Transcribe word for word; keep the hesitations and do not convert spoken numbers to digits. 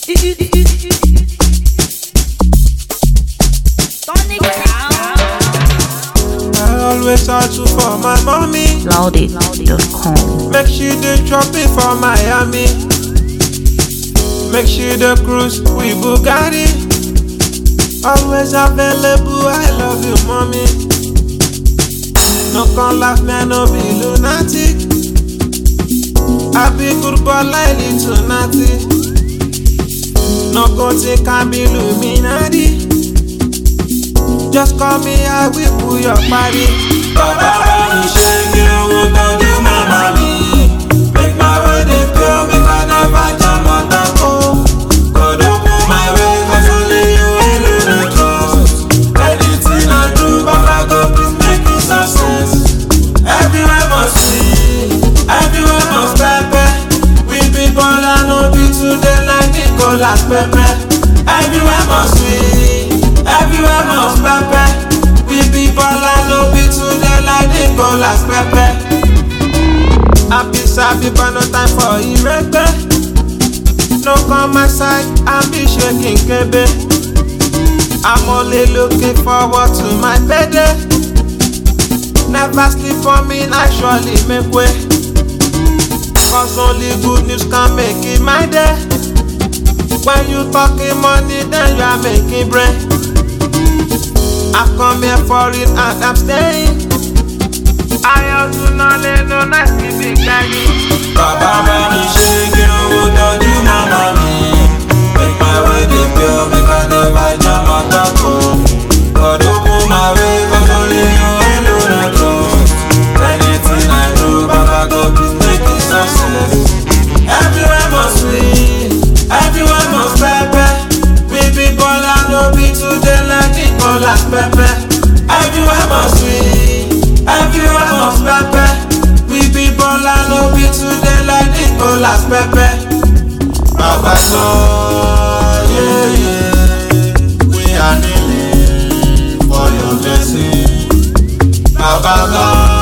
I always hustle for my mommy. Loudit dot com. Make she dey chop it for Miami. Make she dey cruise with Bugatti. Always available, I love you, mommy. No come laugh, man, no be lunatic. I be good boy like little natty. No go think I be Illuminati. Just call me, I will pull your body. Baba, when you shake it, I won't do my mommy. Make my way, they feel me, I never jam on the go. Go don't move my way, cause only you alone I trust. Anything I do, Baba, go please make it success. Everywhere must be, everywhere must pepper. We people I know be today like Nicolas Pepe. Everywhere must be, everywhere must pepper. We people I know be today like Nicolas Pepe. Happy sappy but no time for irregular. No come my side, I be shaking kebe. I'm only looking forward to my payday. Never sleep on me, actually make way. Cause only good news can make it my day. When you talking money, then you are making bread. I come here for it and I'm staying. I also know let no nice big daddy. Baba, when you shake it, I will not do my mommy. Make my way they feel me, cause never jam on the go. God open my way, cause only you alone I trust. Anything I do, Baba, God please make it success. Everywhere must be, everywhere must pepper. We people I know be today like Nicolas Pepe. Everywhere must be, everywhere must pepper. We people I know be today like Nicolas Pepe. Baba God, yeah yeah, we are kneeling for your blessing. Baba God.